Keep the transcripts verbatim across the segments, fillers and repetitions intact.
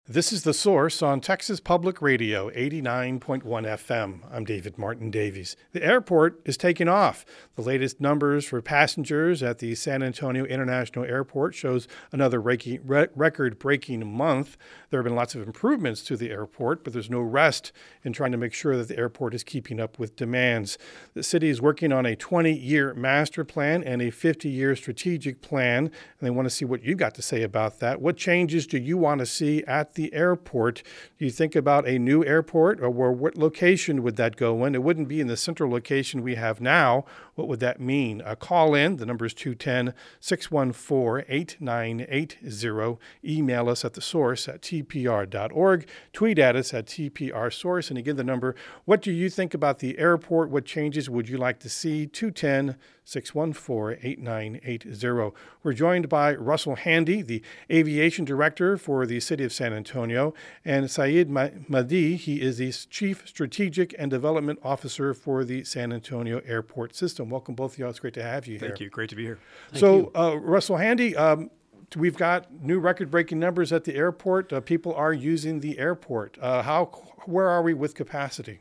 This is The Source on Texas Public Radio, eighty-nine point one F M. I'm David Martin Davies. The airport is taking off. The latest numbers for passengers at the San Antonio International Airport shows another record-breaking month. There have been lots of improvements to the airport, but there's no rest in trying to make sure that the airport is keeping up with demands. The city is working on a twenty-year master plan and a fifty-year strategic plan, and they want to see what you got to say about that. What changes do you want to see at the airport? Do you think about a new airport, or where, what location would that go in? It wouldn't be in the central location we have now. What would that mean? Uh, call in. The number is two one zero, six one four, eight nine eight zero. Email us at the source at t p r dot org. Tweet at us at T P R Source. And again, the number, what do you think about the airport? What changes would you like to see? two one zero, six one four, eight nine eight zero. We're joined by Russell Handy, the aviation director for the city of San Antonio, and Saeed Mahdi. He is the chief strategic and development officer for the San Antonio Airport System. Welcome, both of you. It's great to have you here. Thank you. Great to be here. Thank so, uh, Russell Handy, um, we've got new record-breaking numbers at the airport. Uh, people are using the airport. Uh, how, where are we with capacity?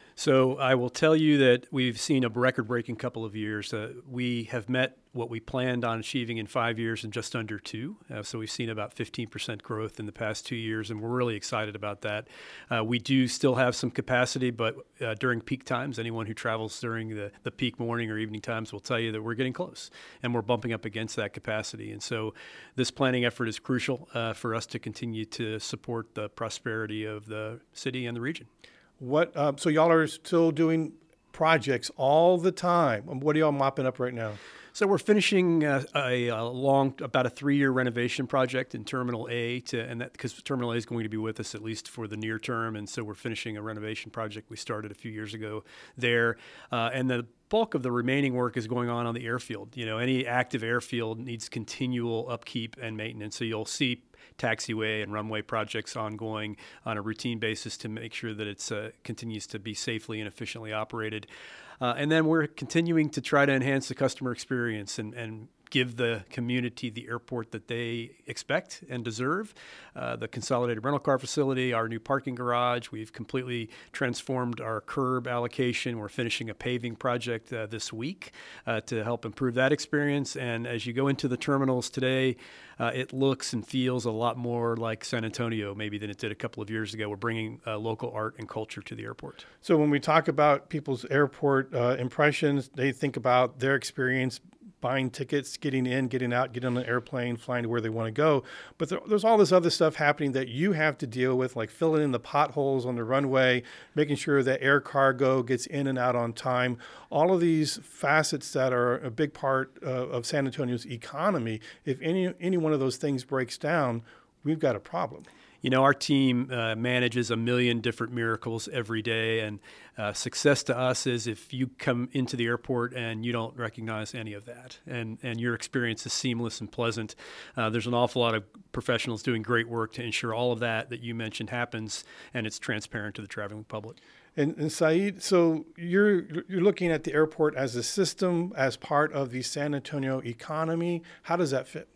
So I will tell you that we've seen a record-breaking couple of years. Uh, we have met what we planned on achieving in five years in just under two. Uh, so we've seen about fifteen percent growth in the past two years, and we're really excited about that. Uh, we do still have some capacity, but uh, during peak times, anyone who travels during the, the peak morning or evening times will tell you that we're getting close, and we're bumping up against that capacity. And so this planning effort is crucial uh, for us to continue to support the prosperity of the city and the region. What? Uh, so y'all are still doing projects all the time. What are y'all mopping up right now? So we're finishing uh, a, a long, about a three-year renovation project in Terminal A, to, and that because Terminal A is going to be with us at least for the near term, and so we're finishing a renovation project we started a few years ago there, uh, and the bulk of the remaining work is going on on the airfield. You know, any active airfield needs continual upkeep and maintenance, so you'll see taxiway and runway projects ongoing on a routine basis to make sure that it uh, continues to be safely and efficiently operated. Uh, and then we're continuing to try to enhance the customer experience and, and give the community the airport that they expect and deserve. Uh, the consolidated rental car facility, our new parking garage, we've completely transformed our curb allocation. We're finishing a paving project uh, this week uh, to help improve that experience. And as you go into the terminals today, uh, it looks and feels a lot more like San Antonio maybe than it did a couple of years ago. We're bringing uh, local art and culture to the airport. So when we talk about people's airport uh, impressions, they think about their experience buying tickets, getting in, getting out, getting on an airplane, flying to where they want to go. But there, there's all this other stuff happening that you have to deal with, like filling in the potholes on the runway, making sure that air cargo gets in and out on time. All of these facets that are a big part uh, of San Antonio's economy. If any any one of those things breaks down, we've got a problem. You know, our team uh, manages a million different miracles every day, and uh, success to us is if you come into the airport and you don't recognize any of that, and, and your experience is seamless and pleasant. Uh, there's an awful lot of professionals doing great work to ensure all of that that you mentioned happens, and it's transparent to the traveling public. And, and Saeed, so you're you're looking at the airport as a system, as part of the San Antonio economy. How does that fit?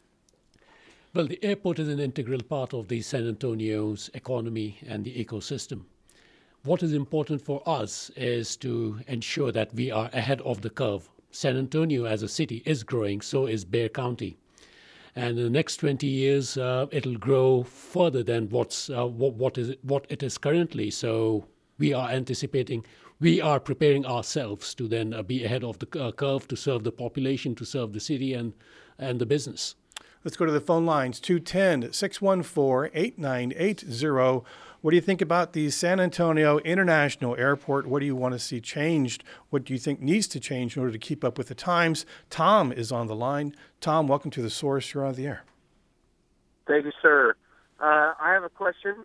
Well, the airport is an integral part of the San Antonio's economy and the ecosystem. What is important for us is to ensure that we are ahead of the curve. San Antonio as a city is growing, so is Bexar County. And in the next twenty years, uh, it'll grow further than what's uh, what, what is what it is currently. So we are anticipating, we are preparing ourselves to then uh, be ahead of the uh, curve to serve the population, to serve the city and, and the business. Let's go to the phone lines, two one zero, six one four, eight nine eight zero. What do you think about the San Antonio International Airport? What do you want to see changed? What do you think needs to change in order to keep up with the times? Tom is on the line. Tom, welcome to The Source. You're on the air. Thank you, sir. Uh, I have a question.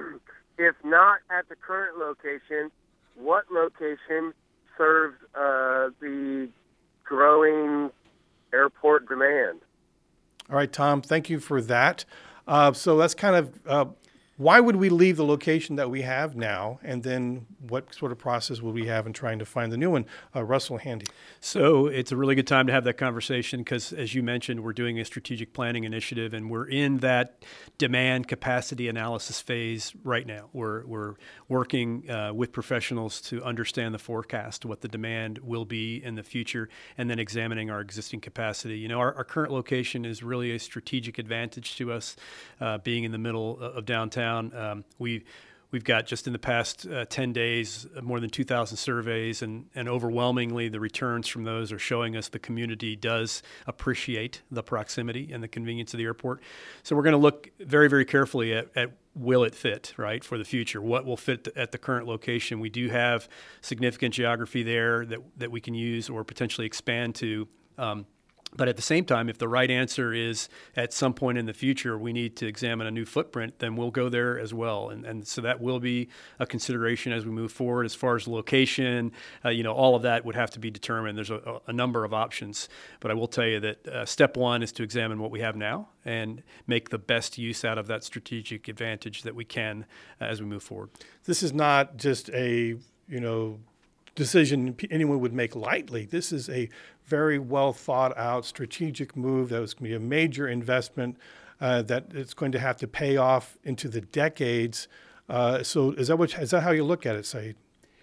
If not at the current location, what location serves uh, the growing airport demand? All right, Tom, thank you for that. Uh, so that's kind of uh, why would we leave the location that we have now, and then what sort of process will we have in trying to find the new one? Uh, Russell Handy. So it's a really good time to have that conversation because, as you mentioned, we're doing a strategic planning initiative, and we're in that demand capacity analysis phase right now. We're we're working uh, with professionals to understand the forecast, what the demand will be in the future, and then examining our existing capacity. You know, our, our current location is really a strategic advantage to us, uh, being in the middle of downtown. Um, we We've got just in the past uh, ten days, more than two thousand surveys, and, and overwhelmingly the returns from those are showing us the community does appreciate the proximity and the convenience of the airport. So we're going to look very, very carefully at, at will it fit, right, for the future? What will fit at the current location? We do have significant geography there that, that we can use or potentially expand to. Um, But at the same time, if the right answer is at some point in the future we need to examine a new footprint, then we'll go there as well. And, and so that will be a consideration as we move forward. As far as location, uh, you know, all of that would have to be determined. There's a, a number of options. But I will tell you that uh, step one is to examine what we have now and make the best use out of that strategic advantage that we can uh, as we move forward. This is not just a, you know, decision anyone would make lightly. This is a very well thought out strategic move that was going to be a major investment uh, that it's going to have to pay off into the decades. Uh, so is that what, is that how you look at it, Saeed?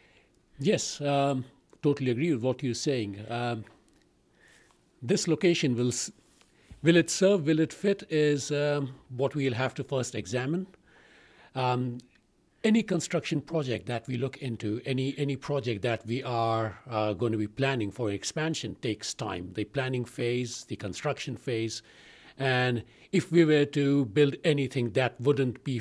Yes, um, totally agree with what you're saying. Um, this location will, will it serve, will it fit is um, what we'll have to first examine. Um, Any construction project that we look into, any any project that we are uh, going to be planning for expansion takes time. The planning phase, the construction phase, and if we were to build anything that wouldn't be,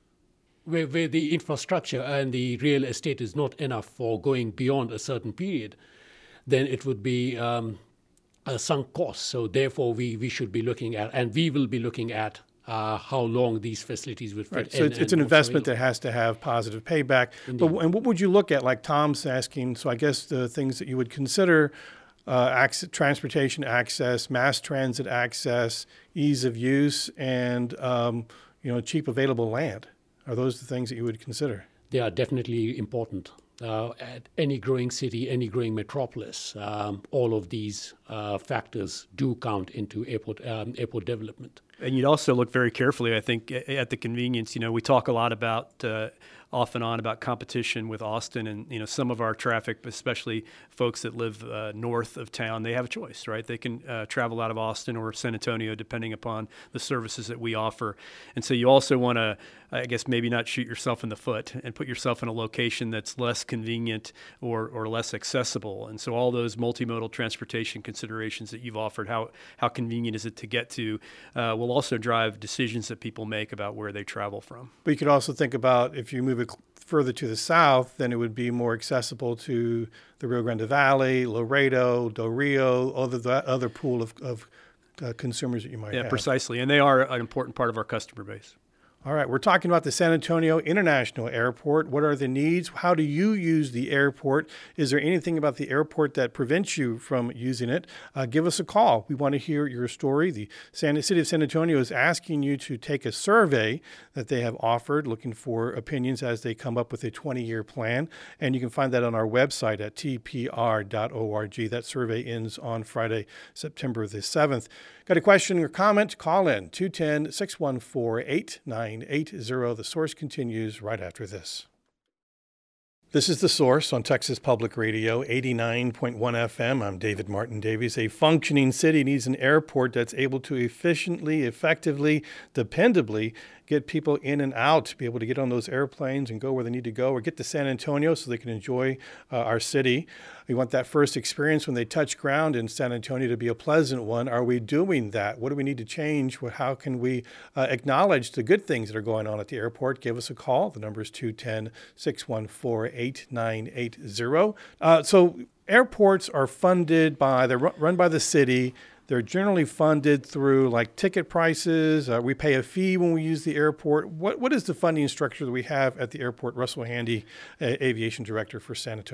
where, where the infrastructure and the real estate is not enough for going beyond a certain period, then it would be um, a sunk cost. So therefore we, we should be looking at, and we will be looking at, Uh, how long these facilities would fit. Right. So and, it's, it's an investment that has to have positive payback. But, and what would you look at, like Tom's asking, so I guess the things that you would consider, uh, access, transportation access, mass transit access, ease of use, and um, you know, cheap available land. Are those the things that you would consider? They are definitely important. Uh, at any growing city, any growing metropolis, um, all of these uh, factors do count into airport um, airport development. And you'd also look very carefully, I think, at the convenience. You know, we talk a lot about uh, off and on about competition with Austin, and you know, some of our traffic, especially folks that live uh, north of town, they have a choice, right? They can uh, travel out of Austin or San Antonio, depending upon the services that we offer. And so you also want to, I guess, maybe not shoot yourself in the foot and put yourself in a location that's less convenient or or less accessible. And so all those multimodal transportation considerations that you've offered, how how convenient is it to get to, uh, will also drive decisions that people make about where they travel from. But you could also think about if you move it further to the south, then it would be more accessible to the Rio Grande Valley, Laredo, Del Rio, other the other pool of, of uh, consumers that you might yeah, have. Yeah, precisely. And they are an important part of our customer base. All right, we're talking about the San Antonio International Airport. What are the needs? How do you use the airport? Is there anything about the airport that prevents you from using it? Uh, give us a call. We want to hear your story. The San, City of San Antonio is asking you to take a survey that they have offered, looking for opinions as they come up with a twenty-year plan. And you can find that on our website at t p r dot org. That survey ends on Friday, September the seventh. Got a question or comment? Call in two one zero, six one four, eight nine eight zero. The Source continues right after this. This is The Source on Texas Public Radio, eighty-nine point one F M. I'm David Martin Davies. A functioning city needs an airport that's able to efficiently, effectively, dependably get people in and out, to be able to get on those airplanes and go where they need to go, or get to San Antonio so they can enjoy uh, our city. We want that first experience when they touch ground in San Antonio to be a pleasant one. Are we doing that? What do we need to change? How can we uh, acknowledge the good things that are going on at the airport? Give us a call. The number is two one zero, six one four, eight nine eight zero. Uh, so airports are funded by, they're run by the city. They're generally funded through like ticket prices. Uh, we pay a fee when we use the airport. What What is the funding structure that we have at the airport? Russell Handy, uh, Aviation Director for San Antonio.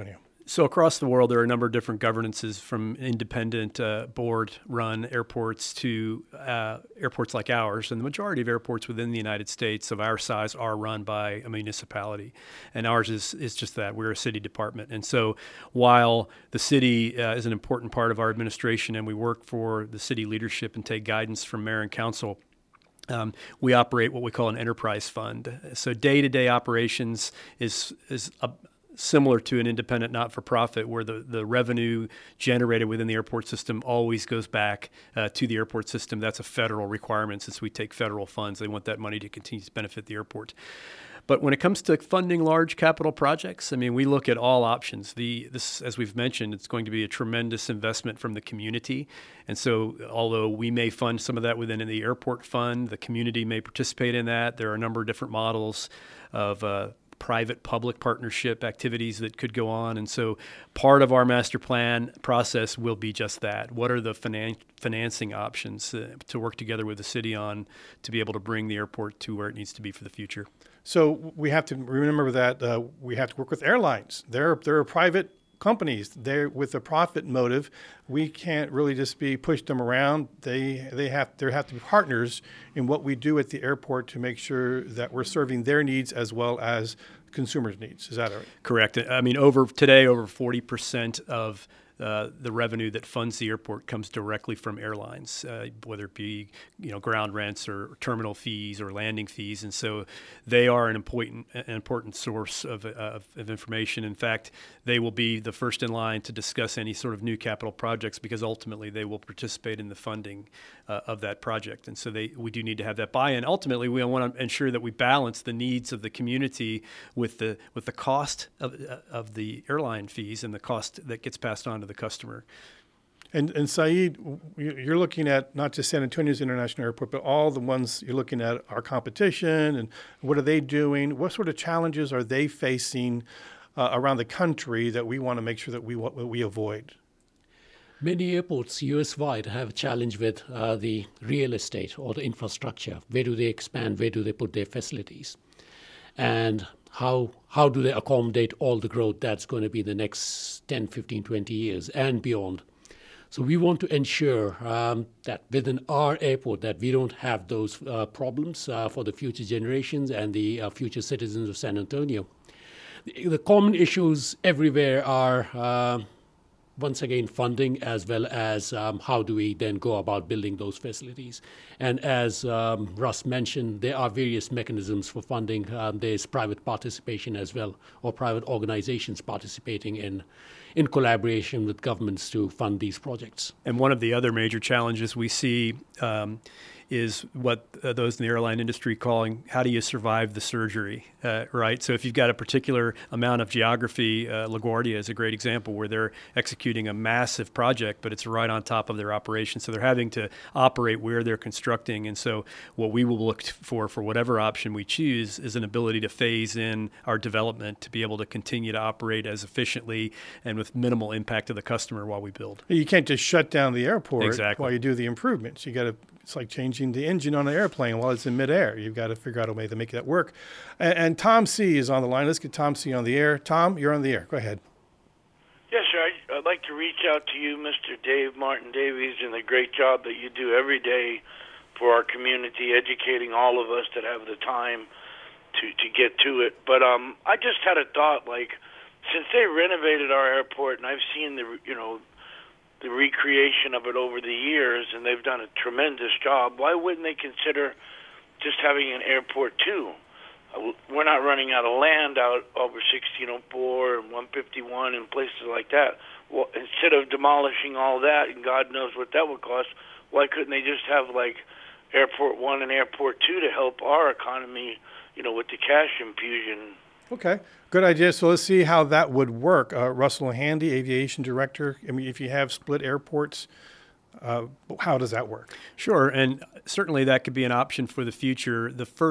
So across the world, there are a number of different governances, from independent uh, board-run airports to uh, airports like ours. And the majority of airports within the United States of our size are run by a municipality. And ours is, is just that. We're a city department. And so while the city uh, is an important part of our administration and we work for the city leadership and take guidance from mayor and council, Um, we operate what we call an enterprise fund. So day-to-day operations is is a, similar to an independent not-for-profit, where the, the revenue generated within the airport system always goes back uh, to the airport system. That's a federal requirement since we take federal funds. They want that money to continue to benefit the airport. But when it comes to funding large capital projects, I mean, we look at all options. The this, as we've mentioned, it's going to be a tremendous investment from the community. And so although we may fund some of that within the airport fund, the community may participate in that. There are a number of different models of uh, private-public partnership activities that could go on. And so part of our master plan process will be just that. What are the finan- financing options uh, to work together with the city on to be able to bring the airport to where it needs to be for the future? So we have to remember that uh, we have to work with airlines. They're, they're private companies. They're with a profit motive. We can't really just be push them around. They they have there have to be partners in what we do at the airport to make sure that we're serving their needs as well as consumers' needs. Is that right? Correct. I mean, over today, over forty percent of Uh, the revenue that funds the airport comes directly from airlines, uh, whether it be you know ground rents or terminal fees or landing fees, and so they are an important an important source of, of, of information. In fact, they will be the first in line to discuss any sort of new capital projects because ultimately they will participate in the funding uh, of that project, and so they we do need to have that buy-in. Ultimately, we want to ensure that we balance the needs of the community with the with the cost of of the airline fees and the cost that gets passed on to the customer. And, and Saeed, you're looking at not just San Antonio's International Airport, but all the ones you're looking at our competition and what are they doing? What sort of challenges are they facing uh, around the country that we want to make sure that we we avoid? Many airports U S-wide have a challenge with uh, the real estate or the infrastructure. Where do they expand? Where do they put their facilities? And how how do they accommodate all the growth that's going to be the next ten, fifteen, twenty years and beyond? So we want to ensure um, that within our airport that we don't have those uh, problems uh, for the future generations and the uh, future citizens of San Antonio. The, the common issues everywhere are uh, once again, funding as well as um, how do we then go about building those facilities. And as um, Russ mentioned, there are various mechanisms for funding. Um, there's private participation as well, or private organizations participating in in collaboration with governments to fund these projects. And one of the other major challenges we see um, is what uh, those in the airline industry calling, how do you survive the surgery, uh, right? So if you've got a particular amount of geography, uh, LaGuardia is a great example where they're executing a massive project, but it's right on top of their operation. So they're having to operate where they're constructing. And so what we will look for, for whatever option we choose, is an ability to phase in our development to be able to continue to operate as efficiently and with minimal impact to the customer while we build. You can't just shut down the airport exactly. while you do the improvements. You got to, it's like changing the engine on an airplane while it's in midair. You've got to figure out a way to make that work. And, and Tom C. is on the line. Let's get Tom C. on the air. Tom, you're on the air. Go ahead. Yes, sir. I'd, I'd like to reach out to you, Mister Dave Martin Davies, and the great job that you do every day for our community, educating all of us that have the time to, to get to it. But um, I just had a thought, like, since they renovated our airport, and I've seen the, you know, the recreation of it over the years, and they've done a tremendous job, why wouldn't they consider just having an airport too? Uh, we're not running out of land out over sixteen oh four and one fifty-one and places like that. Well, instead of demolishing all that, and God knows what that would cost, why couldn't they just have like Airport One and Airport Two to help our economy, you know, with the cash infusion? Okay, good idea. So let's see how that would work. Uh, Russell Handy, Aviation Director. I mean, if you have split airports, uh, how does that work? Sure, and certainly that could be an option for the future. The first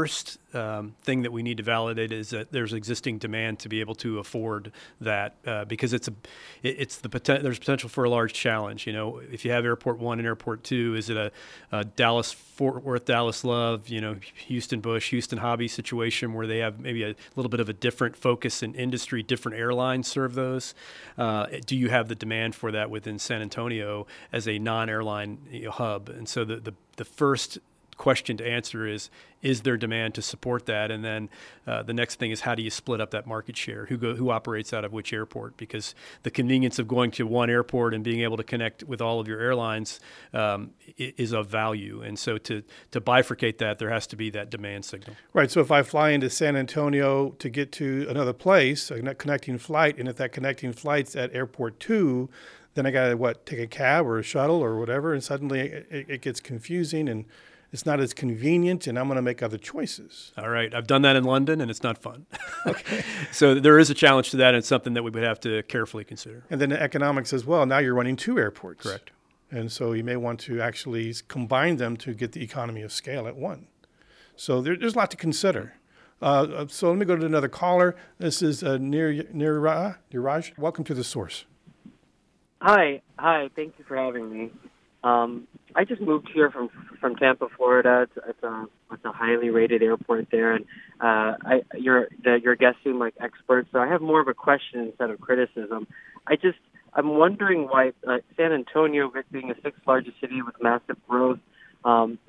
um, thing that we need to validate is that there's existing demand to be able to afford that, uh, because it's a, it, it's the poten- there's potential for a large challenge. You know, if you have Airport One and Airport Two, is it a, a Dallas Fort Worth, Dallas Love, you know, Houston Bush, Houston Hobby situation where they have maybe a little bit of a different focus in industry, different airlines serve those? Uh, do you have the demand for that within San Antonio as a non-airline, you know, hub? And so the, the, the first question to answer is, is there demand to support that? And then uh, the next thing is, how do you split up that market share? Who go, who operates out of which airport? Because the convenience of going to one airport and being able to connect with all of your airlines um, is of value. And so to, to bifurcate that, there has to be that demand signal. Right. So if I fly into San Antonio to get to another place, a connecting flight, and if that connecting flight's at Airport Two, then I got to, what, take a cab or a shuttle or whatever, and suddenly it, it gets confusing and it's not as convenient, and I'm going to make other choices. All right. I've done that in London, and it's not fun. Okay. So there is a challenge to that, and it's something that we would have to carefully consider. And then the economics as well. Now you're running two airports. Correct. And so you may want to actually combine them to get the economy of scale at one. So there, there's a lot to consider. Uh, so let me go to another caller. This is uh, Nir, Niraj. Niraj. Welcome to The Source. Hi. Hi. Thank you for having me. Um, I just moved here from from Tampa, Florida. It's, it's a it's a highly rated airport there, and uh, I your the, your guests seem like experts. So I have more of a question instead of criticism. I just I'm wondering why uh, San Antonio, being the sixth largest city with massive growth, um,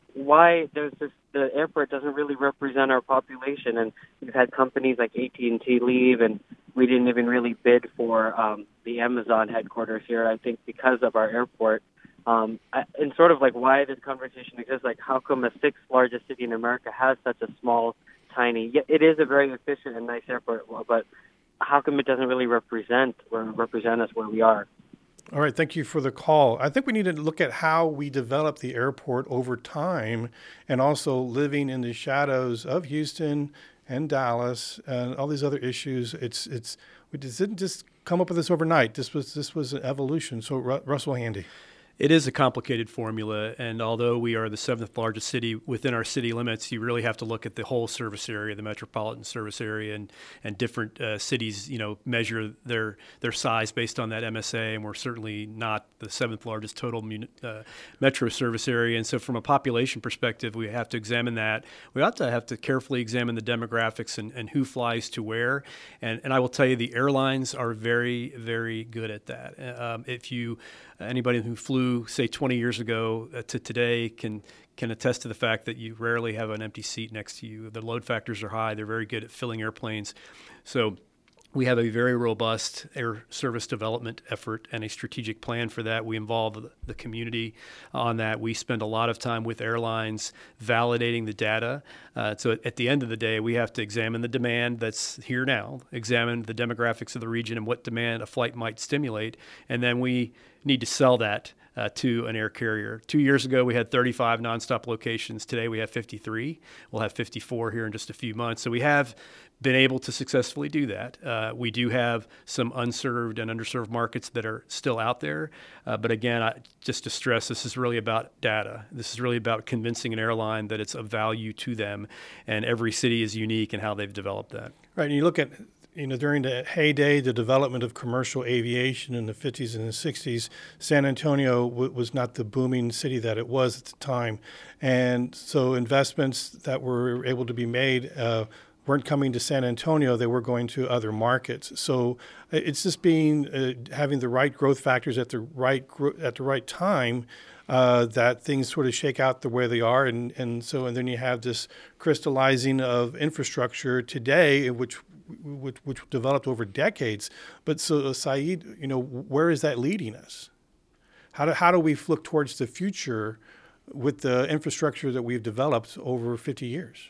why there's this the airport doesn't really represent our population, and we've had companies like A T and T leave, and we didn't even really bid for um, the Amazon headquarters here. I think because of our airport. Um, and sort of like why this conversation exists, like how come a sixth largest city in America has such a small, tiny, yet it is a very efficient and nice airport, but how come it doesn't really represent or represent us where we are? All right, thank you for the call. I think we need to look at how we develop the airport over time, and also living in the shadows of Houston and Dallas and all these other issues. It's it's we didn't just come up with this overnight. This was this was an evolution. So Ru- Russell Handy. It is a complicated formula, and although we are the seventh largest city within our city limits, you really have to look at the whole service area, the metropolitan service area, and and different uh, cities, you know, measure their their size based on that M S A, and we're certainly not the seventh largest total mun- uh, metro service area. And so from a population perspective, we have to examine that. We ought to have to carefully examine the demographics and, and who flies to where. And, and I will tell you, the airlines are very, very good at that. Um, if you Anybody who flew, say, twenty years ago uh, to today can can attest to the fact that you rarely have an empty seat next to you. The load factors are high. They're very good at filling airplanes. So we have a very robust air service development effort and a strategic plan for that. We involve the community on that. We spend a lot of time with airlines validating the data. Uh, so at the end of the day, we have to examine the demand that's here now, examine the demographics of the region and what demand a flight might stimulate, and then we need to sell that uh, to an air carrier. Two years ago, we had thirty-five nonstop locations. Today, we have fifty-three. We'll have fifty-four here in just a few months. So we have been able to successfully do that. Uh, we do have some unserved and underserved markets that are still out there. Uh, but again, I, just to stress, this is really about data. This is really about convincing an airline that it's of value to them. And every city is unique in how they've developed that. Right. And you look at, you know, during the heyday, the development of commercial aviation in the fifties and the sixties, San Antonio w- was not the booming city that it was at the time. And so investments that were able to be made uh, weren't coming to San Antonio, they were going to other markets. So it's just being uh, having the right growth factors at the right gro- at the right time uh, that things sort of shake out the way they are, and and so and then you have this crystallizing of infrastructure today, which which, which developed over decades. But so uh, Saeed, you know, where is that leading us? How do how do we look towards the future with the infrastructure that we've developed over fifty years?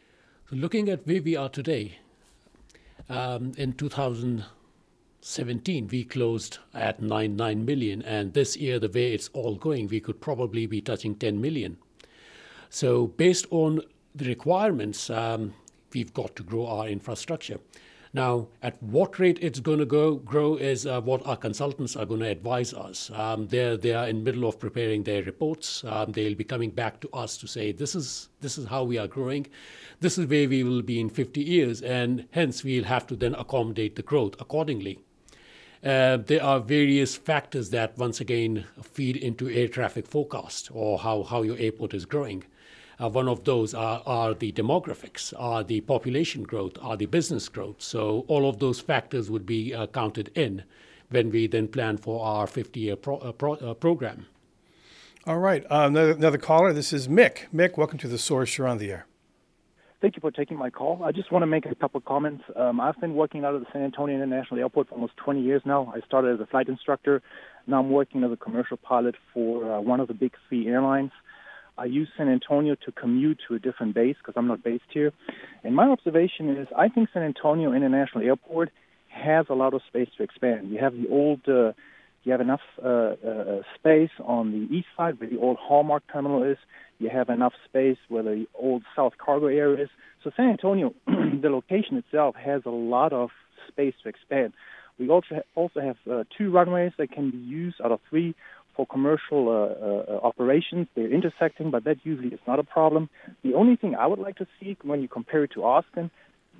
Looking at where we are today, um, in two thousand seventeen, we closed at nine point nine million, and this year, the way it's all going, we could probably be touching ten million. So based on the requirements, um, we've got to grow our infrastructure. Now, at what rate it's going to go grow is uh, what our consultants are going to advise us. Um, they're, they are in the middle of preparing their reports. Um, they'll be coming back to us to say, this is, this is how we are growing. This is where we will be in fifty years, and hence we'll have to then accommodate the growth accordingly. Uh, there are various factors that, once again, feed into air traffic forecast or how, how your airport is growing. Uh, one of those are, are the demographics, are the population growth, are the business growth. So all of those factors would be uh, counted in when we then plan for our fifty-year pro, uh, pro, uh, program. All right. Uh, another, another caller. This is Mick. Mick, welcome to The Source. You're on the air. Thank you for taking my call. I just want to make a couple of comments. Um, I've been working out of the San Antonio International Airport for almost twenty years now. I started as a flight instructor. Now I'm working as a commercial pilot for uh, one of the big three airlines. I use San Antonio to commute to a different base because I'm not based here. And my observation is I think San Antonio International Airport has a lot of space to expand. You have the old, uh, you have enough uh, uh, space on the east side where the old Hallmark terminal is. You have enough space where the old South Cargo area is. So San Antonio, the location itself, has a lot of space to expand. We also ha- also have uh, two runways that can be used out of three for commercial uh, uh, operations. They're intersecting, but that usually is not a problem. The only thing I would like to see when you compare it to Austin,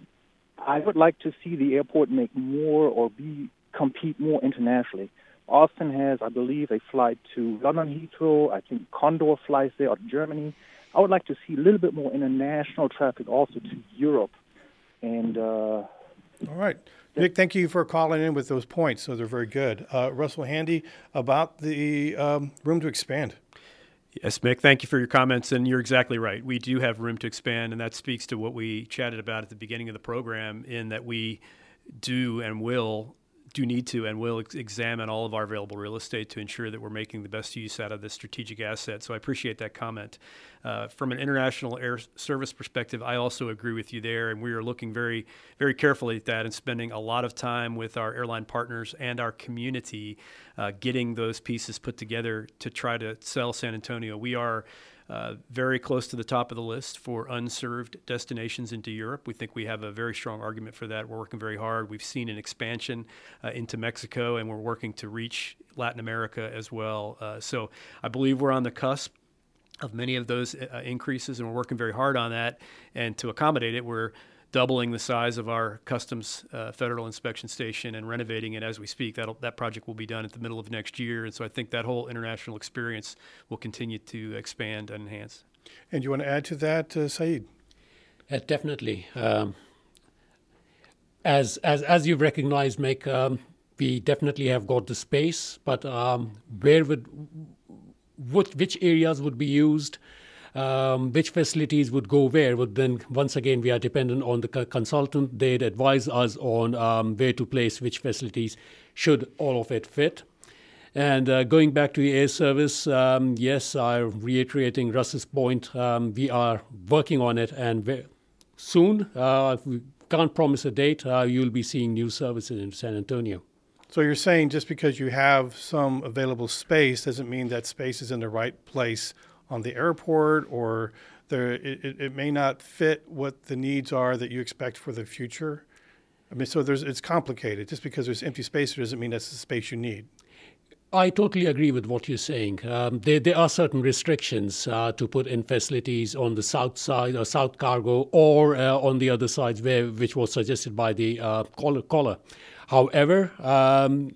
I would like to see the airport make more or be compete more internationally. Austin has, I believe, a flight to London Heathrow. I think Condor flies there out of Germany. I would like to see a little bit more international traffic also to Europe. And uh, all right. Nick, thank you for calling in with those points. So they're very good. Uh, Russell Handy, about the um, room to expand. Yes, Mick, thank you for your comments, and you're exactly right. We do have room to expand, and that speaks to what we chatted about at the beginning of the program, in that we do and will do need to and will ex- examine all of our available real estate to ensure that we're making the best use out of this strategic asset. So I appreciate that comment. Uh, from an international air service perspective, I also agree with you there, and we are looking very, very carefully at that and spending a lot of time with our airline partners and our community uh, getting those pieces put together to try to sell San Antonio. We are Uh, very close to the top of the list for unserved destinations into Europe. We think we have a very strong argument for that. We're working very hard. We've seen an expansion uh, into Mexico, and we're working to reach Latin America as well. Uh, so I believe we're on the cusp of many of those uh, increases, and we're working very hard on that. And to accommodate it, we're doubling the size of our customs uh, federal inspection station and renovating it as we speak. That'll, that project will be done at the middle of next year. And so I think that whole international experience will continue to expand and enhance. And you want to add to that, uh, Saeed? Uh, definitely. Um, as, as, as you've recognized, Mick, um, we definitely have got the space, but um, where would, what, which areas would be used? Um, which facilities would go where would then, once again, we are dependent on the co- consultant. They'd advise us on um, where to place which facilities should all of it fit. And uh, going back to the air service, um, yes, I'm reiterating Russ's point. Um, we are working on it, and ve- soon, uh, we can't promise a date, uh, you'll be seeing new services in San Antonio. So you're saying just because you have some available space doesn't mean that space is in the right place on the airport, or there, it, it may not fit what the needs are that you expect for the future? I mean, so there's, it's complicated. Just because there's empty space doesn't mean that's the space you need. I totally agree with what you're saying. Um, there, there are certain restrictions uh, to put in facilities on the south side or South Cargo, or uh, on the other side, where, which was suggested by the uh, caller. caller. However, um,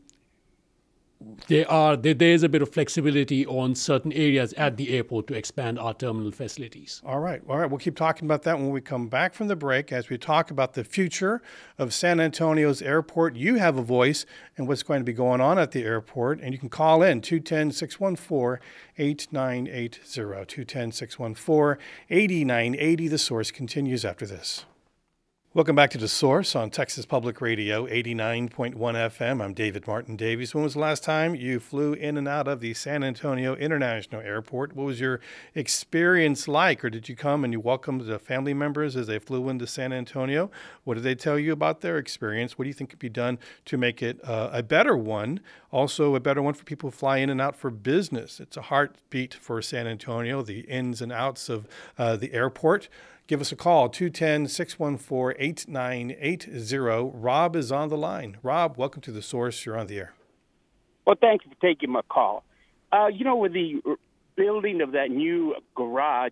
There are there, there is a bit of flexibility on certain areas at the airport to expand our terminal facilities. All right. All right. We'll keep talking about that when we come back from the break as we talk about the future of San Antonio's airport. You have a voice in what's going to be going on at the airport, and you can call in two one zero, six one four, eight nine eight zero. two one zero, six one four, eight nine eight zero. The Source continues after this. Welcome back to The Source on Texas Public Radio, eighty-nine point one F M. I'm David Martin Davies. When was the last time you flew in and out of the San Antonio International Airport? What was your experience like? Or did you come and you welcomed the family members as they flew into San Antonio? What did they tell you about their experience? What do you think could be done to make it uh, a better one? Also, a better one for people who fly in and out for business. It's a heartbeat for San Antonio, the ins and outs of uh, the airport. give us a call, two one zero, six one four, eight nine eight zero. Rob is on the line. Rob, welcome to The Source. You're on the air. Well, thank you for taking my call. Uh, you know, with the building of that new garage,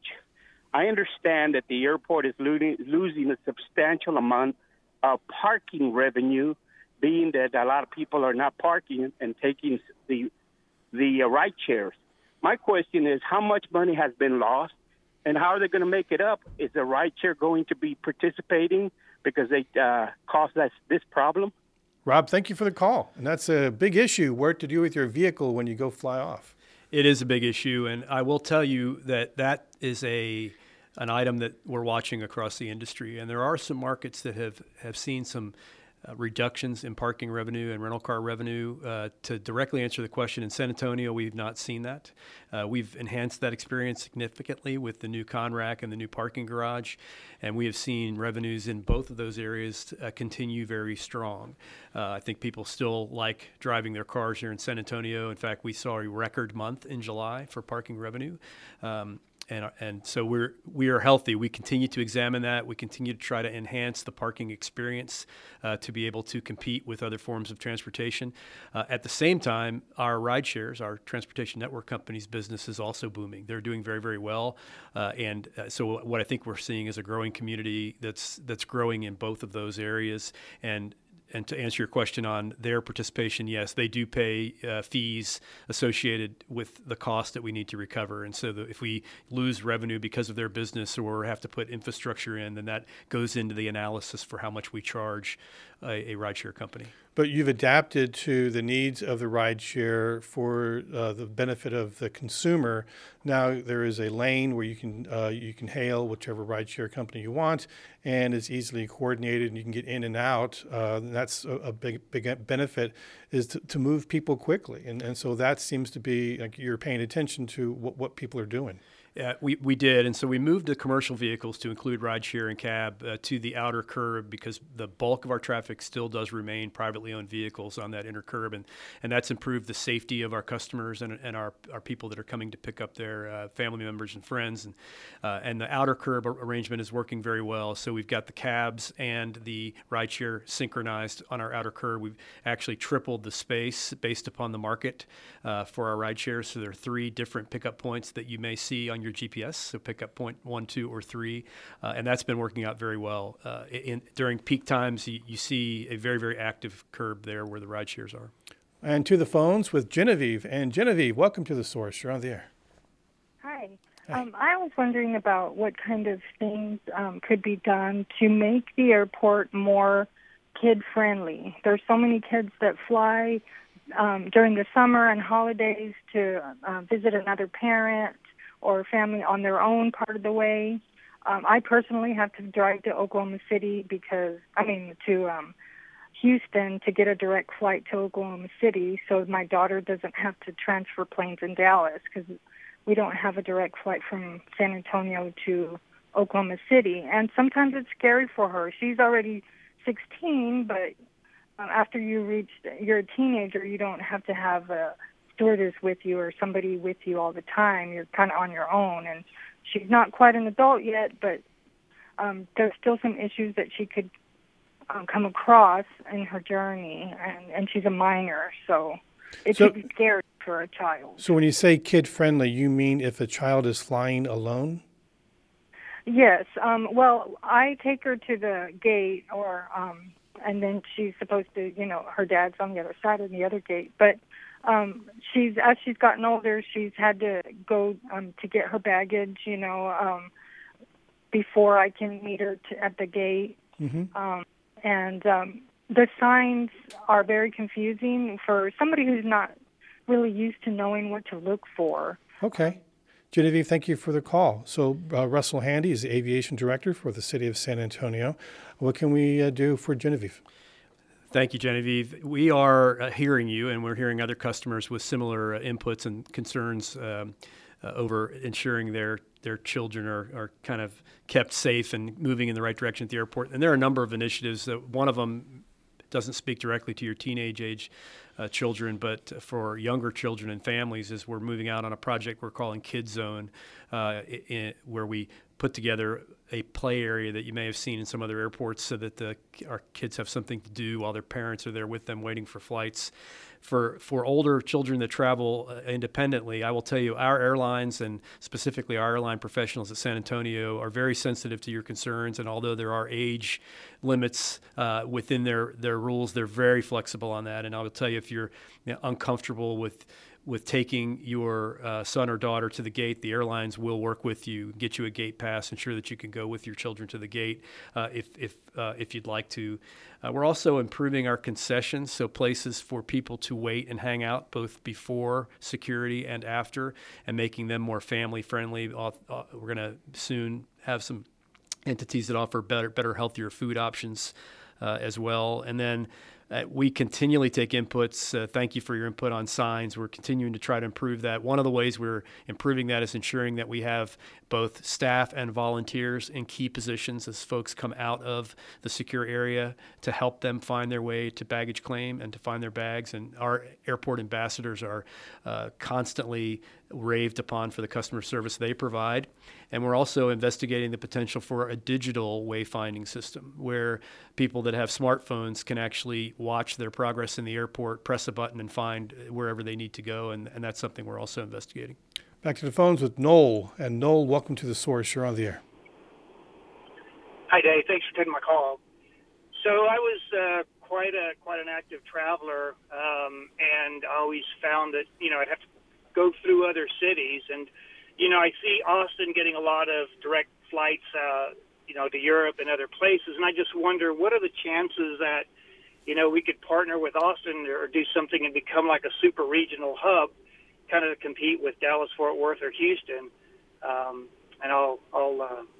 I understand that the airport is losing, losing a substantial amount of parking revenue, being that a lot of people are not parking and taking the the uh, ride shares. My question is, how much money has been lost, and how are they going to make it up? Is the ride share going to be participating because they uh, caused us this problem? Rob, thank you for the call. And that's a big issue, what to do with your vehicle when you go fly off. It is a big issue, and I will tell you that that is a an item that we're watching across the industry. And there are some markets that have, have seen some uh, reductions in parking revenue and rental car revenue. Uh, to directly answer the question, in San Antonio, we've not seen that. Uh, we've enhanced that experience significantly with the new Conrack and the new parking garage, and we have seen revenues in both of those areas uh, continue very strong. Uh, I think people still like driving their cars here in San Antonio. In fact, we saw a record month in July for parking revenue. Um, And, and so we're we are healthy. We continue to examine that. We continue to try to enhance the parking experience uh, to be able to compete with other forms of transportation. Uh, at the same time, our ride shares, our transportation network companies' business is also booming. They're doing very, very well. Uh, and uh, so what I think we're seeing is a growing community that's that's growing in both of those areas. And And to answer your question on their participation, yes, they do pay uh, fees associated with the cost that we need to recover. And so the, if we lose revenue because of their business or have to put infrastructure in, then that goes into the analysis for how much we charge a, a rideshare company. But you've adapted to the needs of the rideshare for uh, the benefit of the consumer. Now there is a lane where you can uh, you can hail whichever rideshare company you want, and it's easily coordinated, and you can get in and out. Uh, and that's a, a big big benefit, is to, to move people quickly, and and so that seems to be like you're paying attention to what, what people are doing. Yeah, we, we did. And so we moved the commercial vehicles to include rideshare and cab uh, to the outer curb, because the bulk of our traffic still does remain privately owned vehicles on that inner curb. And, and that's improved the safety of our customers and, and our, our people that are coming to pick up their uh, family members and friends. And, uh, and the outer curb arrangement is working very well. So we've got the cabs and the rideshare synchronized on our outer curb. We've actually tripled the space based upon the market uh, for our rideshare. So there are three different pickup points that you may see on your G P S, so pick up point one, two, or three, uh, and that's been working out very well. Uh, in, during peak times, you, you see a very, very active curb there where the ride shares are. And to the phones with Genevieve. And Genevieve, welcome to The Source. You're on the air. Hi. Hi. Um, I was wondering about what kind of things um, could be done to make the airport more kid-friendly. There's so many kids that fly um, during the summer and holidays to uh, visit another parent or family on their own part of the way. Um, I personally have to drive to Oklahoma City because, I mean, to um, Houston to get a direct flight to Oklahoma City, so my daughter doesn't have to transfer planes in Dallas, because we don't have a direct flight from San Antonio to Oklahoma City. And sometimes it's scary for her. She's already sixteen, but uh, after you reach, you're a teenager, you don't have to have a stewardess with you or somebody with you all the time. You're kind of on your own, and she's not quite an adult yet, but um, there's still some issues that she could um, come across in her journey, and, and she's a minor, so it So- could be scary for a child. So when you say kid-friendly, you mean if a child is flying alone? Yes. Um, well, I take her to the gate, or um, and then she's supposed to, you know, her dad's on the other side of the other gate, but Um, she's as she's gotten older, she's had to go um, to get her baggage, you know, um, before I can meet her to, at the gate. Mm-hmm. Um, and um, the signs are very confusing for somebody who's not really used to knowing what to look for. Okay. Genevieve, thank you for the call. So uh, Russell Handy is the aviation director for the city of San Antonio. What can we uh, do for Genevieve? Thank you, Genevieve. We are uh, hearing you, and we're hearing other customers with similar uh, inputs and concerns um, uh, over ensuring their their children are, are kind of kept safe and moving in the right direction at the airport. And there are a number of initiatives. That one of them doesn't speak directly to your teenage age uh, children, but for younger children and families, is we're moving out on a project we're calling Kid Zone, uh, in, where we put together a play area that you may have seen in some other airports so that the, our kids have something to do while their parents are there with them waiting for flights. For for older children that travel uh, independently, I will tell you our airlines and specifically our airline professionals at San Antonio are very sensitive to your concerns. And although there are age limits uh, within their, their rules, they're very flexible on that. And I will tell you, if you're you know, uncomfortable with with taking your uh, son or daughter to the gate, the airlines will work with you, get you a gate pass, ensure that you can go with your children to the gate uh, if if uh, if you'd like to. Uh, we're also improving our concessions, so places for people to wait and hang out both before security and after, and making them more family friendly. Uh, we're going to soon have some entities that offer better, better, healthier food options uh, as well, and then. Uh, we continually take inputs. Uh, thank you for your input on signs. We're continuing to try to improve that. One of the ways we're improving that is ensuring that we have both staff and volunteers in key positions as folks come out of the secure area to help them find their way to baggage claim and to find their bags. And our airport ambassadors are uh, constantly raved upon for the customer service they provide. And we're also investigating the potential for a digital wayfinding system where people that have smartphones can actually watch their progress in the airport, press a button, and find wherever they need to go. And, and that's something we're also investigating. Back to the phones with Noel. And Noel, welcome to The Source. You're on the air. Hi, Dave. Thanks for taking my call. So I was uh, quite a quite an active traveler, um, and I always found that, you know, I'd have to go through other cities. And, you know, I see Austin getting a lot of direct flights, uh, you know, to Europe and other places. And I just wonder, what are the chances that, you know, we could partner with Austin or do something and become like a super regional hub, kind of compete with Dallas, Fort Worth, or Houston? Um, and I'll I'll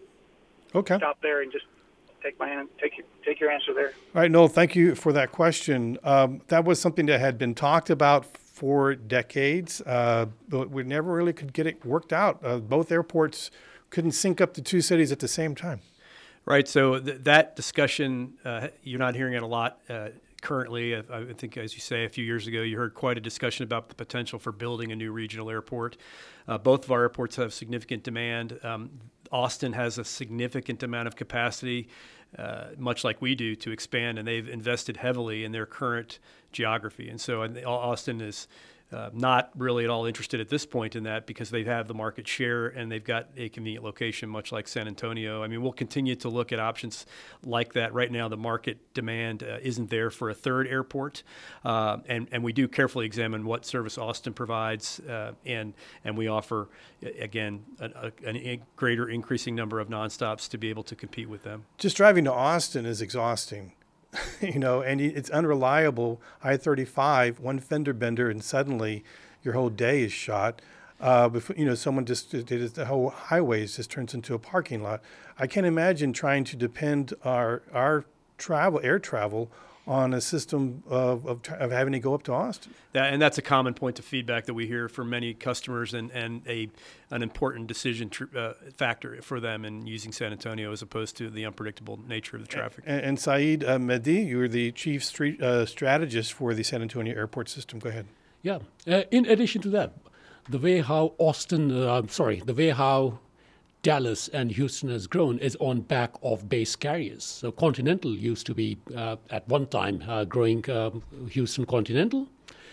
uh, okay. stop there and just take my an- take your, take your answer there. All right, Noel, thank you for that question. Um, that was something that had been talked about for decades, uh, but we never really could get it worked out. Uh, both airports couldn't sync up the two cities at the same time. Right. So th- that discussion, uh, you're not hearing it a lot uh, currently. I, I think, as you say, a few years ago, you heard quite a discussion about the potential for building a new regional airport. Uh, both of our airports have significant demand. Um, Austin has a significant amount of capacity, uh, much like we do, to expand, and they've invested heavily in their current geography. And so and Austin is uh, not really at all interested at this point in that because they have the market share and they've got a convenient location, much like San Antonio. I mean, we'll continue to look at options like that. Right now, the market demand uh, isn't there for a third airport, uh, and and we do carefully examine what service Austin provides, uh, and and we offer again a, a, a greater increasing number of nonstops to be able to compete with them. Just driving to Austin is exhausting. You know, and it's unreliable. I thirty-five, one fender bender, and suddenly your whole day is shot. Uh, before, you know, someone just did it, the whole highway just turns into a parking lot. I can't imagine trying to depend our our travel, air travel, on a system of, of, of having to go up to Austin. That, and that's a common point of feedback that we hear from many customers, and, and a an important decision tr- uh, factor for them in using San Antonio as opposed to the unpredictable nature of the traffic. And, and Saeed uh, Mehdi, you're the chief street, uh, strategist for the San Antonio airport system. Go ahead. Yeah. Uh, in addition to that, the way how Austin, uh, I'm sorry, the way how Dallas and Houston has grown is on back of base carriers. So Continental used to be, uh, at one time, uh, growing um, Houston Continental.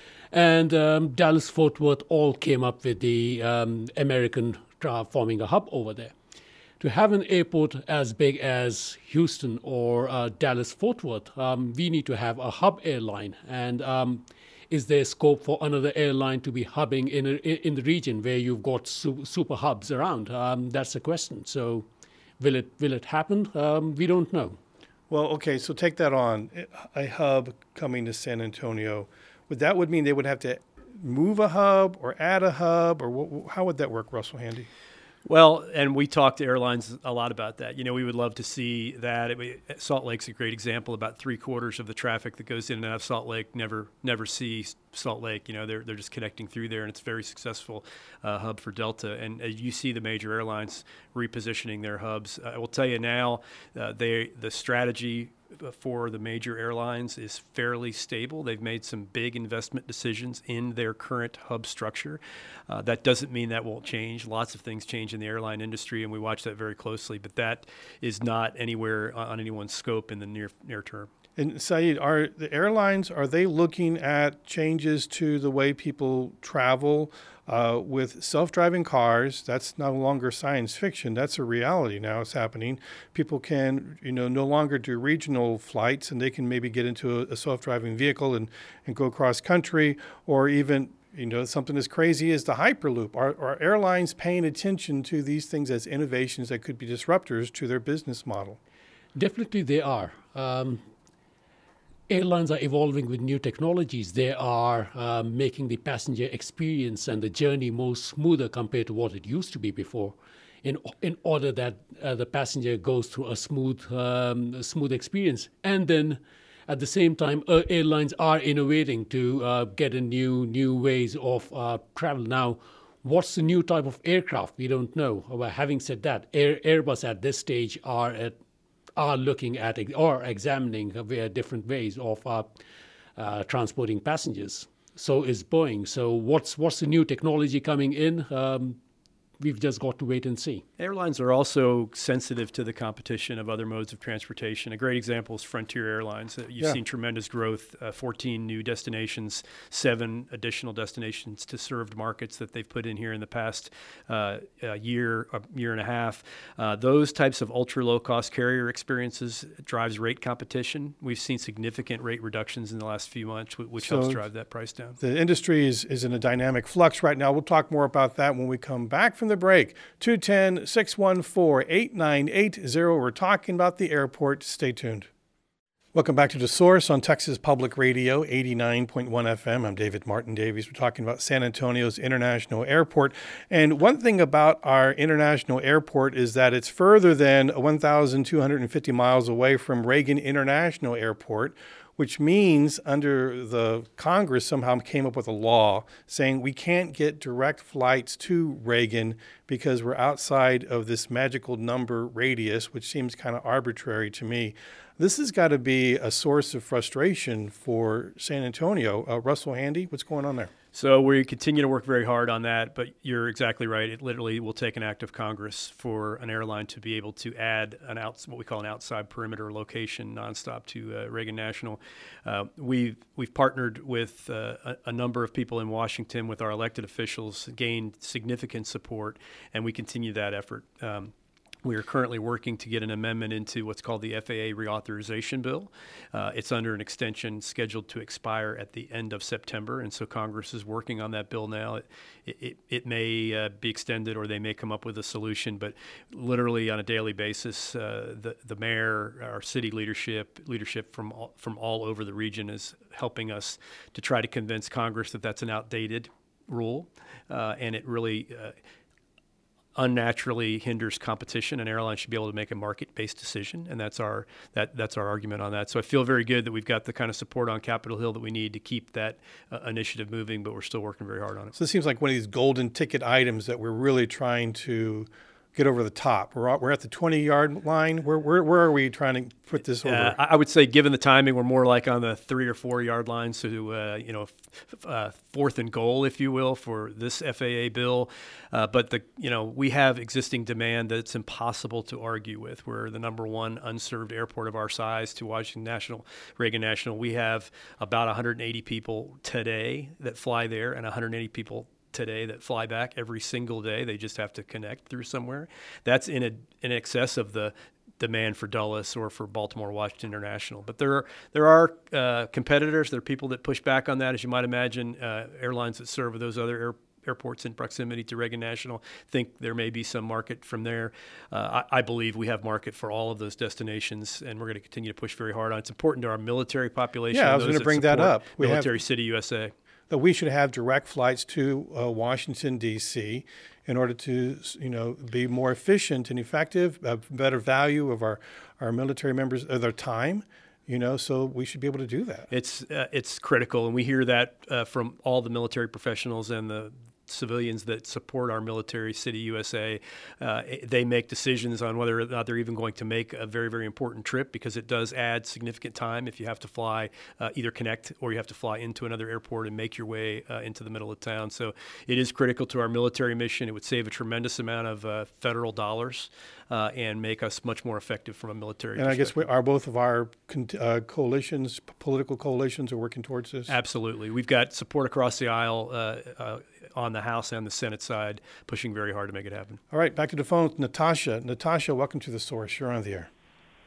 And um, Dallas Fort Worth all came up with the um, American uh, forming a hub over there. To have an airport as big as Houston or uh, Dallas Fort Worth, um, we need to have a hub airline. And um, is there scope for another airline to be hubbing in a, in the region where you've got su- super hubs around? Um, that's the question. So will it will it happen? Um, we don't know. Well, okay, so take that on. A hub coming to San Antonio, would that would mean they would have to move a hub or add a hub, or what, how would that work, Russell Handy? Well, and we talk to airlines a lot about that. You know, we would love to see that. It, Salt Lake's a great example. About three quarters of the traffic that goes in and out of Salt Lake never never see Salt Lake. You know, they're they're just connecting through there, and it's a very successful uh, hub for Delta. And uh, you see the major airlines repositioning their hubs. I will tell you now, uh, they the strategy for the major airlines is fairly stable. They've made some big investment decisions in their current hub structure. Uh, that doesn't mean that won't change. Lots of things change in the airline industry, and we watch that very closely, but that is not anywhere on anyone's scope in the near near term. And Saeed, are the airlines, are they looking at changes to the way people travel uh, with self-driving cars? That's no longer science fiction. That's a reality now. It's happening. People can, you know, no longer do regional flights, and they can maybe get into a, a self-driving vehicle and, and go across country, or even, you know, something as crazy as the Hyperloop. Are, are airlines paying attention to these things as innovations that could be disruptors to their business model? Definitely they are. Um, Airlines are evolving with new technologies. They are uh, making the passenger experience and the journey more smoother compared to what it used to be before, in in order that uh, the passenger goes through a smooth um, a smooth experience. And then, at the same time, uh, airlines are innovating to uh, get a new new ways of uh, travel. Now, what's the new type of aircraft? We don't know. Well, having said that, Air, Airbus at this stage are at are looking at or examining different ways of uh, uh, transporting passengers. So is Boeing. So what's what's the new technology coming in? Um, we've just got to wait and see. Airlines are also sensitive to the competition of other modes of transportation. A great example is Frontier Airlines. You've yeah. seen tremendous growth, uh, fourteen new destinations, seven additional destinations to served markets that they've put in here in the past uh, a year, a year and a half. Uh, those types of ultra low-cost carrier experiences drives rate competition. We've seen significant rate reductions in the last few months, which so helps drive that price down. The industry is, is in a dynamic flux right now. We'll talk more about that when we come back from the break. two one zero, six one four, eight nine eight zero. We're talking about the airport. Stay tuned. Welcome back to The Source on Texas Public Radio, eighty-nine point one F M. I'm David Martin Davies. We're talking about San Antonio's International Airport. And one thing about our international airport is that it's further than one thousand two hundred fifty miles away from Reagan International Airport, which means under the Congress somehow came up with a law saying we can't get direct flights to Reagan because we're outside of this magical number radius, which seems kind of arbitrary to me. This has got to be a source of frustration for San Antonio. Uh, Russell Handy, what's going on there? So we continue to work very hard on that, but you're exactly right. It literally will take an act of Congress for an airline to be able to add an out, what we call an outside perimeter location nonstop to uh, Reagan National. Uh, we've we've partnered with uh, a, a number of people in Washington with our elected officials, gained significant support, and we continue that effort. Um, We are currently working to get an amendment into what's called the F A A reauthorization bill. Uh, it's under an extension scheduled to expire at the end of September, and so Congress is working on that bill now. It, it, it may uh, be extended, or they may come up with a solution, but literally on a daily basis, uh, the, the mayor, our city leadership, leadership from all, from all over the region is helping us to try to convince Congress that that's an outdated rule, uh, and it really uh, unnaturally hinders competition, and airlines should be able to make a market-based decision, and that's our that that's our argument on that. So I feel very good that we've got the kind of support on Capitol Hill that we need to keep that uh, initiative moving, but we're still working very hard on it. So it seems like one of these golden ticket items that we're really trying to get over the top. We're we're at the twenty-yard line. Where where where are we trying to put this over? Uh, I would say, given the timing, we're more like on the three or four yard line. So uh, you know, f- uh, fourth and goal, if you will, for this F A A bill. Uh, but the you know we have existing demand that's impossible to argue with. We're the number one unserved airport of our size to Washington National, Reagan National. We have about one hundred eighty people today that fly there, and one hundred eighty people today that fly back every single day. They just have to connect through somewhere. That's in a, in excess of the demand for Dulles or for Baltimore Washington International. But there are there are uh, competitors. There are people that push back on that, as you might imagine. Uh, airlines that serve those other air, airports in proximity to Reagan National think there may be some market from there. Uh, I, I believe we have market for all of those destinations, and we're going to continue to push very hard on it. It's important to our military population. Yeah, I was going to bring that up. We Military have- City U S A. that we should have direct flights to uh, Washington, D C in order to, you know, be more efficient and effective, uh, better value of our, our military members, of their time, you know, so we should be able to do that. It's uh, it's critical, and we hear that uh, from all the military professionals and the civilians that support our military, City U S A, uh, they make decisions on whether or not they're even going to make a very, very important trip, because it does add significant time if you have to fly, uh, either connect or you have to fly into another airport and make your way uh, into the middle of town. So it is critical to our military mission. It would save a tremendous amount of uh, federal dollars uh, and make us much more effective from a military And I guess perspective. we, are both of our con- uh, coalitions, p- political coalitions, are working towards this? Absolutely. We've got support across the aisle uh, uh, on the House and the Senate side, pushing very hard to make it happen. All right, back to the phone with Natasha. Natasha, welcome to The Source. You're on the air.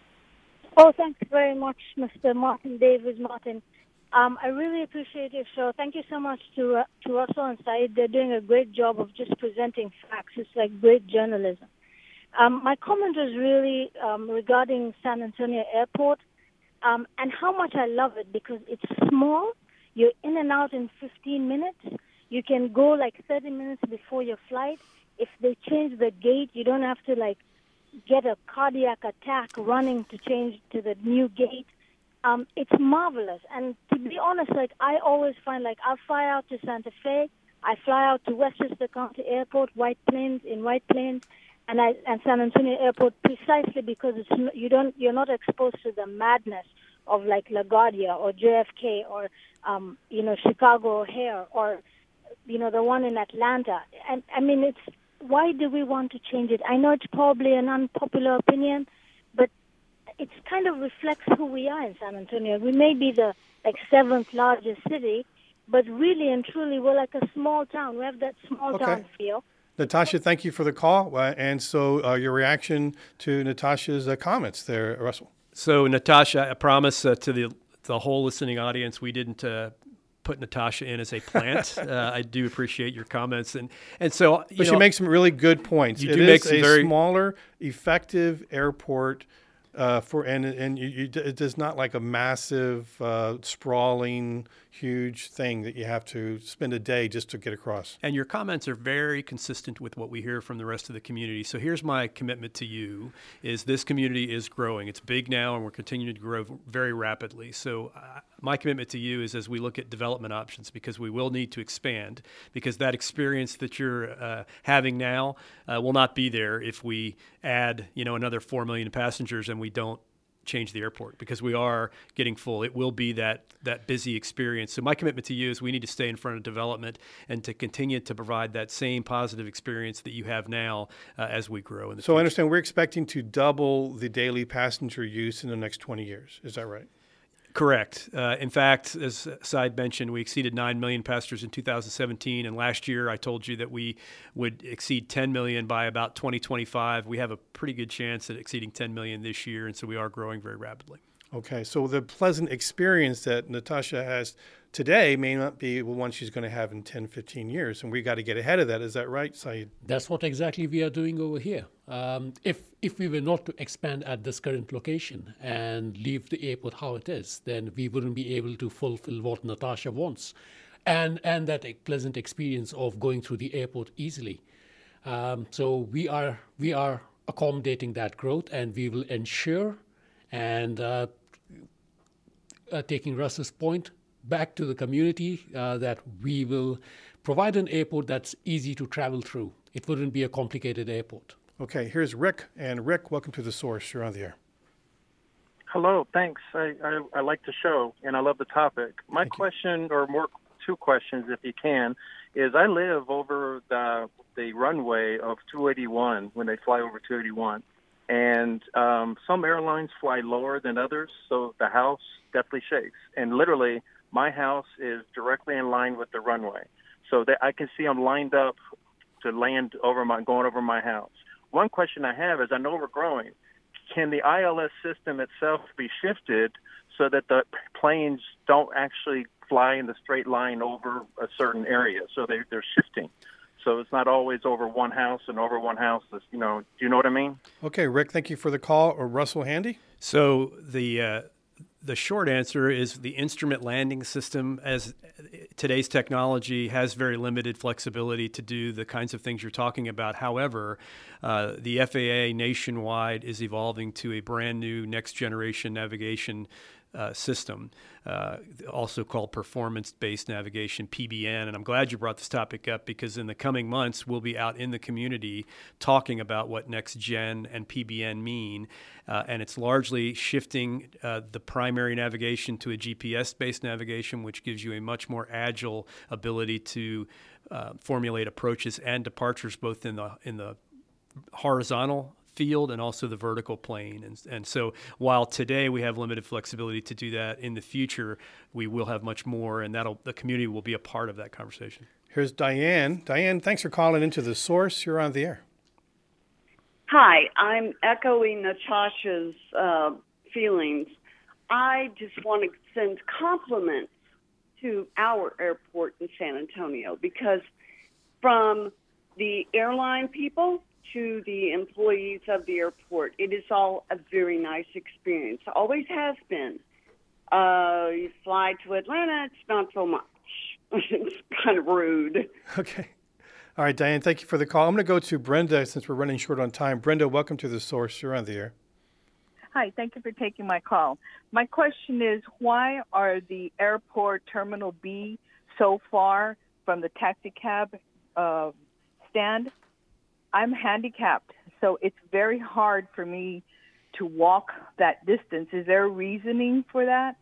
Oh, thanks very much, Mister Martin Davis Martin. Um, I really appreciate your show. Thank you so much to uh, to Russell and Said. They're doing a great job of just presenting facts. It's like great journalism. Um, my comment is really um, regarding San Antonio Airport um, and how much I love it, because it's small. You're in and out in fifteen minutes. You can go like thirty minutes before your flight. If they change the gate, you don't have to like get a cardiac attack running to change to the new gate. Um, it's marvelous. And to be honest, like I always find, like I fly out to Santa Fe, I fly out to Westchester County Airport, White Plains, in White Plains, and I and San Antonio Airport, precisely because it's n- you don't you're not exposed to the madness of like LaGuardia or J F K or um, you know Chicago O'Hare or you know the one in Atlanta. And I mean, it's why do we want to change it? I know it's probably an unpopular opinion, but it kind of reflects who we are in San Antonio. We may be the like seventh largest city, but really and truly we're like a small town. We have that small Okay. town feel. Natasha, thank you for the call. Uh, and so uh, your reaction to Natasha's uh, comments there, Russell. So, Natasha, I promise uh, to the the whole listening audience, we didn't uh, put Natasha in as a plant. uh, I do appreciate your comments, and and so you But she know, makes some really good points. You It do is make some a very smaller, effective airport uh, for, and and you, you, it is not like a massive, uh, sprawling, huge thing that you have to spend a day just to get across. And your comments are very consistent with what we hear from the rest of the community. So here's my commitment to you, is this community is growing. It's big now, and we're continuing to grow very rapidly. So uh, my commitment to you is as we look at development options, because we will need to expand, because that experience that you're uh, having now uh, will not be there if we add, you know, another four million passengers and we don't change the airport, because we are getting full. It will be that that busy experience. So my commitment to you is we need to stay in front of development and to continue to provide that same positive experience that you have now uh, as we grow in the So future. I understand we're expecting to double the daily passenger use in the next twenty years. Is that right? Correct. Uh, in fact, as Said mentioned, we exceeded nine million passengers in two thousand seventeen, and last year I told you that we would exceed ten million by about twenty twenty-five. We have a pretty good chance at exceeding ten million this year, and so we are growing very rapidly. Okay, so the pleasant experience that Natasha has today may not be one she's going to have in ten, fifteen years, and we got to get ahead of that. Is that right, Said? That's what exactly we are doing over here. Um, if if we were not to expand at this current location and leave the airport how it is, then we wouldn't be able to fulfill what Natasha wants, and and that pleasant experience of going through the airport easily. Um, so we are we are accommodating that growth, and we will ensure, and uh, uh, taking Russ's point back to the community, uh, that we will provide an airport that's easy to travel through. It wouldn't be a complicated airport. Okay, here's Rick. And Rick, welcome to The Source. You're on the air. Hello, thanks. I, I, I like the show, and I love the topic. My Thank you. question, or more two questions if you can, is I live over the, the runway of two eighty-one when they fly over two eighty-one. And um, some airlines fly lower than others, so the house definitely shakes. And literally, my house is directly in line with the runway. So that I can see them lined up to land over my, going over my house. One question I have is, I know we're growing. Can the I L S system itself be shifted so that the planes don't actually fly in the straight line over a certain area? So they, they're shifting. So it's not always over one house and over one house. You know, do you know what I mean? Okay, Rick, thank you for the call. Or Russell Handy? So the uh, the short answer is the instrument landing system, as today's technology, has very limited flexibility to do the kinds of things you're talking about. However, uh, the F A A nationwide is evolving to a brand new next generation navigation uh, system, uh, also called performance-based navigation, P B N. And I'm glad you brought this topic up, because in the coming months, we'll be out in the community talking about what Next Gen and P B N mean. Uh, and it's largely shifting uh, the primary navigation to a G P S-based navigation, which gives you a much more agile ability to uh, formulate approaches and departures, both in the in the horizontal field and also the vertical plane. And, and so while today we have limited flexibility to do that, in the future we will have much more, and that'll the community will be a part of that conversation. Here's Diane. Diane, thanks for calling into The Source. You're on the air. Hi, I'm echoing Natasha's uh, feelings. I just want to send compliments to our airport in San Antonio, because from the airline people to the employees of the airport, it is all a very nice experience. Always has been. Uh, you fly to Atlanta, it's not so much. It's kind of rude. Okay. All right, Diane, thank you for the call. I'm going to go to Brenda since we're running short on time. Brenda, welcome to The Source. You're on the air. Hi, thank you for taking my call. My question is, why are the airport Terminal B so far from the taxi cab uh, stand? I'm handicapped, so it's very hard for me to walk that distance. Is there a reasoning for that?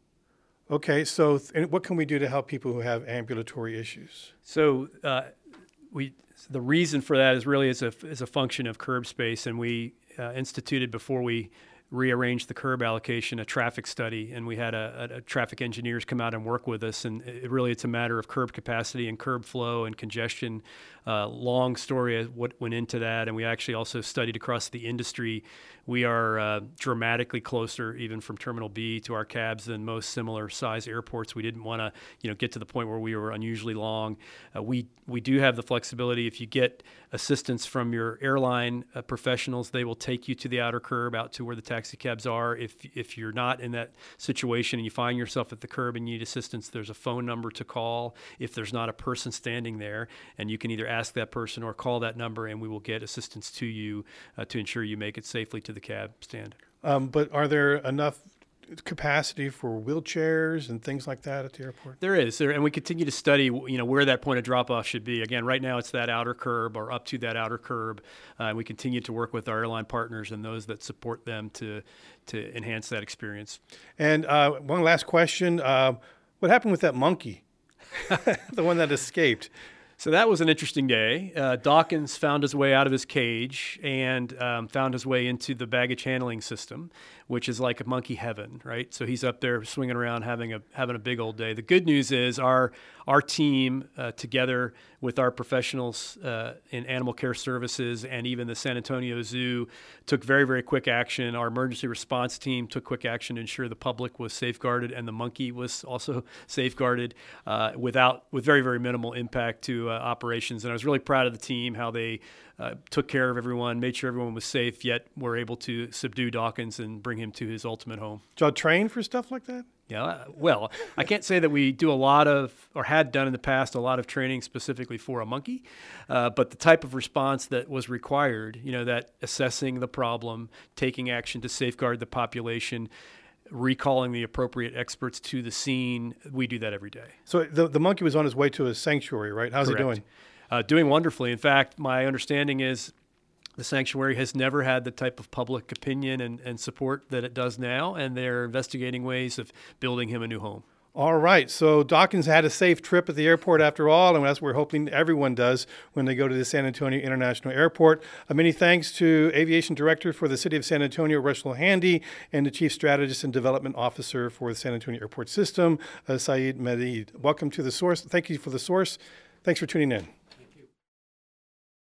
Okay, so th- what can we do to help people who have ambulatory issues? So uh, we the reason for that is really as a, as a function of curb space, and we uh, instituted before we rearranged the curb allocation, a traffic study, and we had a, a, a traffic engineers come out and work with us. And it really, it's a matter of curb capacity and curb flow and congestion. Uh, long story of what went into that, and we actually also studied across the industry. We are uh, dramatically closer, even from Terminal B to our cabs, than most similar size airports. We didn't want to, you know, get to the point where we were unusually long. Uh, we we do have the flexibility. If you get assistance from your airline uh, professionals, they will take you to the outer curb, out to where the taxi cabs are. If if you're not in that situation and you find yourself at the curb and need assistance, there's a phone number to call if there's not a person standing there, and you can either ask that person or call that number, and we will get assistance to you uh, to ensure you make it safely to the cab stand. Um, but are there enough capacity for wheelchairs and things like that at the airport? There is, there, and we continue to study, you know, where that point of drop-off should be. Again, right now it's that outer curb or up to that outer curb, uh, and we continue to work with our airline partners and those that support them to to enhance that experience. And uh, one last question: uh, what happened with that monkey, the one that escaped? So that was an interesting day. Uh, Dawkins found his way out of his cage and um, found his way into the baggage handling system, which is like a monkey heaven, right? So he's up there swinging around, having a having a big old day. The good news is our our team, uh, together with our professionals uh, in animal care services and even the San Antonio Zoo, took very, very quick action. Our emergency response team took quick action to ensure the public was safeguarded and the monkey was also safeguarded uh, without with very, very minimal impact to uh, operations. And I was really proud of the team, how they uh, took care of everyone, made sure everyone was safe, yet were able to subdue Dawkins and bring him to his ultimate home. Did y'all train for stuff like that? Yeah, well, I can't say that we do a lot of, or had done in the past, a lot of training specifically for a monkey, uh, but the type of response that was required, you know, that assessing the problem, taking action to safeguard the population, recalling the appropriate experts to the scene, we do that every day. So the the monkey was on his way to a sanctuary, right? How's Correct. he doing? Uh, doing wonderfully. In fact, my understanding is the sanctuary has never had the type of public opinion and, and support that it does now, and they're investigating ways of building him a new home. All right. So Dawkins had a safe trip at the airport after all, and that's what we're hoping everyone does when they go to the San Antonio International Airport. Uh, many thanks to Aviation Director for the City of San Antonio, Russell Handy, and the Chief Strategist and Development Officer for the San Antonio Airport System, uh, Saeed Medid. Welcome to The Source. Thank you for The Source. Thanks for tuning in.